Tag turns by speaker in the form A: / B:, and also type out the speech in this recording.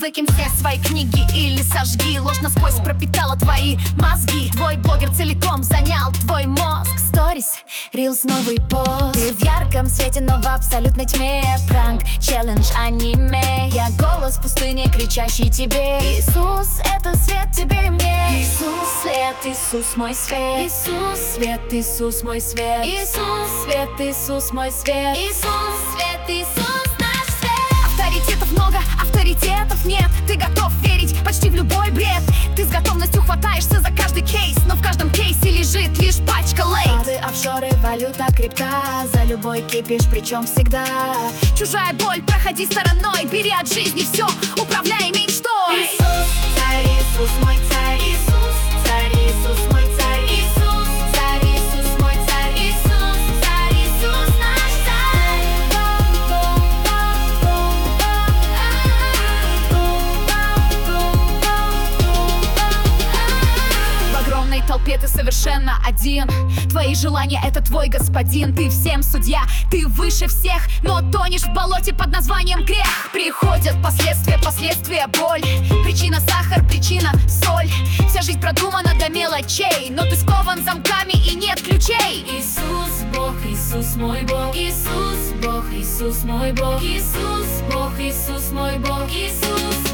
A: Выкинь все свои книги или сожги. Ложь насквозь пропитала твои мозги. Твой блогер целиком занял твой мозг. Сторис, рилс, новый пост. Ты в ярком свете, но в абсолютной тьме. Пранк, челлендж, аниме. Я голос в пустыне, кричащий тебе. Иисус, это свет тебе и мне. Иисус, свет, Иисус, мой свет. Иисус, свет, Иисус, мой свет. Иисус, свет, Иисус, мой свет. Иисус, свет, Иисус, наш свет. Авторитетов много, авторитетов нет. Ты готов верить почти в любой бред. Ты с готовностью хватаешься за каждый кейс, но в каждом кейсе лежит лишь пачка лейт. Клады, офшоры, валюта, крипта. За любой кипиш, причем всегда. Чужая боль, проходи стороной. Бери от жизни все, управляй мечтой. Иисус, царь, Иисус, мой царь. Иисус, царь, Иисус, мой царь. Иисус, царь, Иисус, мой царь. Иисус, царь, Иисус, наш царь. В огромной толпе ты совершенно один. Твои желания — это твой господин. Ты всем судья, ты выше всех, но тонешь в болоте под названием грех. Приходят последствия, последствия, боль. Причина сахар, причина соль. Вся жизнь продумана до мелочей, но ты скован замками и нет ключей. Иисус, Бог, Иисус, мой Бог. Иисус, Бог, Иисус, мой Бог. Иисус, Бог, Иисус, мой Бог. Иисус.